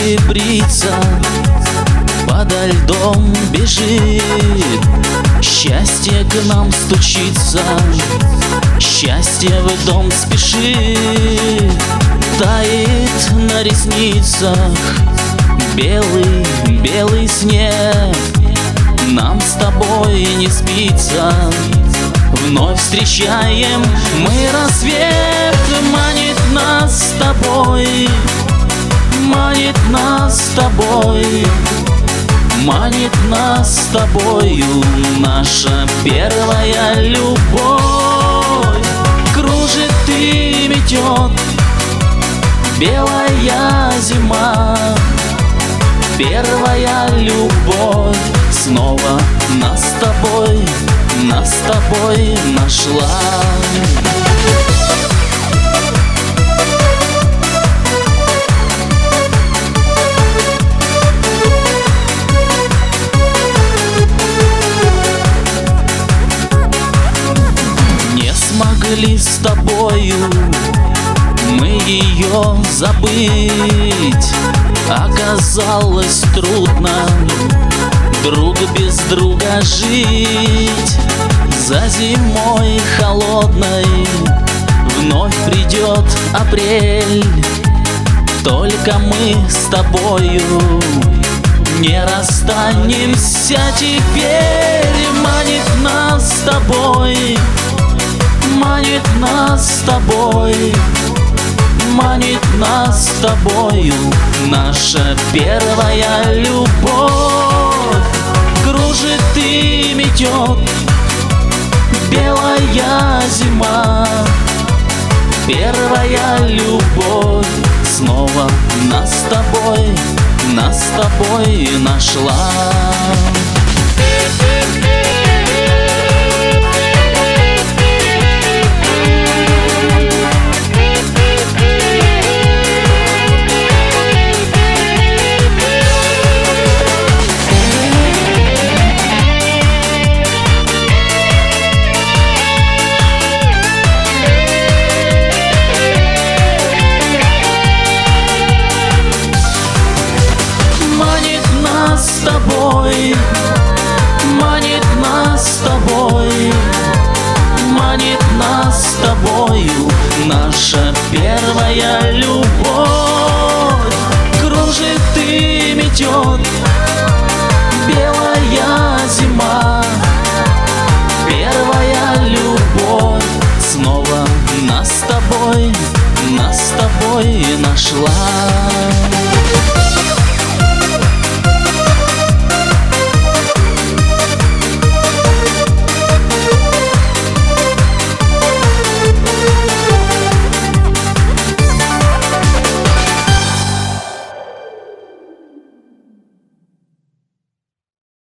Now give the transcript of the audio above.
серебрится, подо льдом бежит. Счастье к нам стучится, счастье в дом спешит. Тает на ресницах белый, белый снег. Нам с тобой не спится, вновь встречаем мы рассвет. Манит нас с тобой, манит нас с тобой, манит нас с тобою наша первая любовь. Кружит и метет белая зима, первая любовь снова нас с тобой нашла. Не смогли с тобою мы ее забыть, оказалось трудно друг без друга жить. За зимой холодной вновь придет апрель, только мы с тобою не расстанемся теперь. Манит нас с тобой, манит нас с тобой, манит нас с тобою наша первая любовь. Кружит и метет белая зима, первая любовь снова нас с тобой нашла. С тобой, манит нас с тобой, манит нас с тобою наша первая любовь. Кружит и метет белая зима, первая любовь снова нас с тобой нашла.